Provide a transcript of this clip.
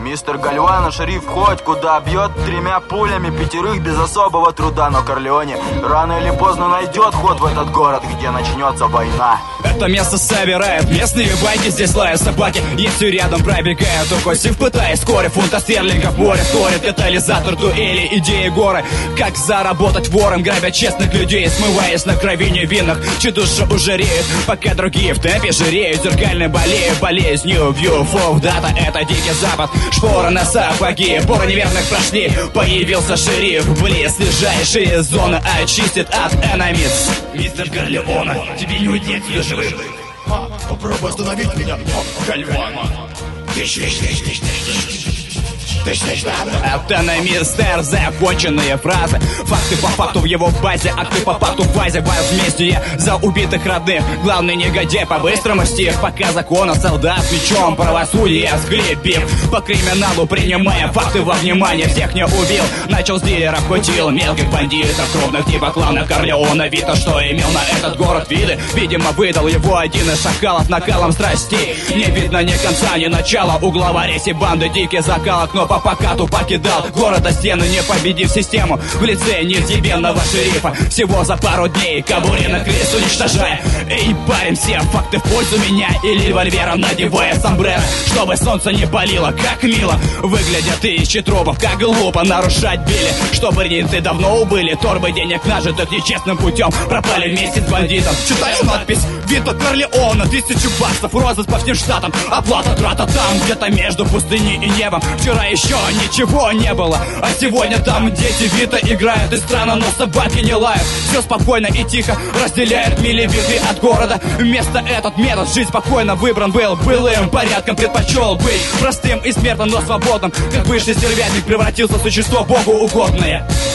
Мистер Гальвано, шериф, хоть куда, бьет 3 пулями 5 без особого труда. Но Корлеоне рано или поздно найдет ход в этот город, где начнется война. Это место собирает местные байки, здесь лают собаки. Если рядом пробегают, укусив, пытаясь вскоре фунта стерлингов море вторит катализатор дуэли, идеи горы. Как заработать вором, грабя честных людей, смываясь на крови невинных, чьи души уже реют, пока другие в темпе жиреют. Зеркально болеют болезнью вьюфов. Дата — это дикий запад, шпора на сапоги, поры неверных прошли. Появился шериф, близлежащие зоны очистит от эномиц. Мистер Корлеоне, тебе не уйти отсюда живым. Попробуй остановить меня, Гальвано. Это на мистер, законченные фразы. Факты по факту в его базе, акты по факту в базе. Возмездие за убитых родных. Главный негодяй по-быстрому стих. Пока закона солдат мечом правосудие скрепив. По криминалу принимая факты во внимание. Всех не убил, начал с дилеров, кутил мелких бандитов, крупных типа клана Корлеона. Видно, что имел на этот город виды. Видимо, выдал его один из шакалов накалом страстей. Не видно ни конца, ни начала. У главаря сей банды дикий закалок, но по покату покидал города стены, не победив систему в лице невзъебенного шерифа. Всего за пару дней кобуре на крест уничтожая. Эй, парень, все факты в пользу меня. И револьвером надевая сомбреро, чтобы солнце не палило. Как мило выглядят тысячи трупов, как глупо нарушать били. Чтобы реницы давно убыли, торбы денег нажитых нечестным путем пропали вместе с бандитом. Читаю надпись «Вито Корлеона», 1000 баксов, розыск по всем штатам. Оплата трата там, где-то между пустыней и небом. Вчера еще ничего не было, а сегодня там дети Вита играют. И странно, но собаки не лают. Все спокойно и тихо разделяют милливиты от города. Вместо этот метод жить спокойно выбран был. Былым порядком предпочел быть простым и смертным, но свободным. Как бывший стервятник превратился в существо богу угодное.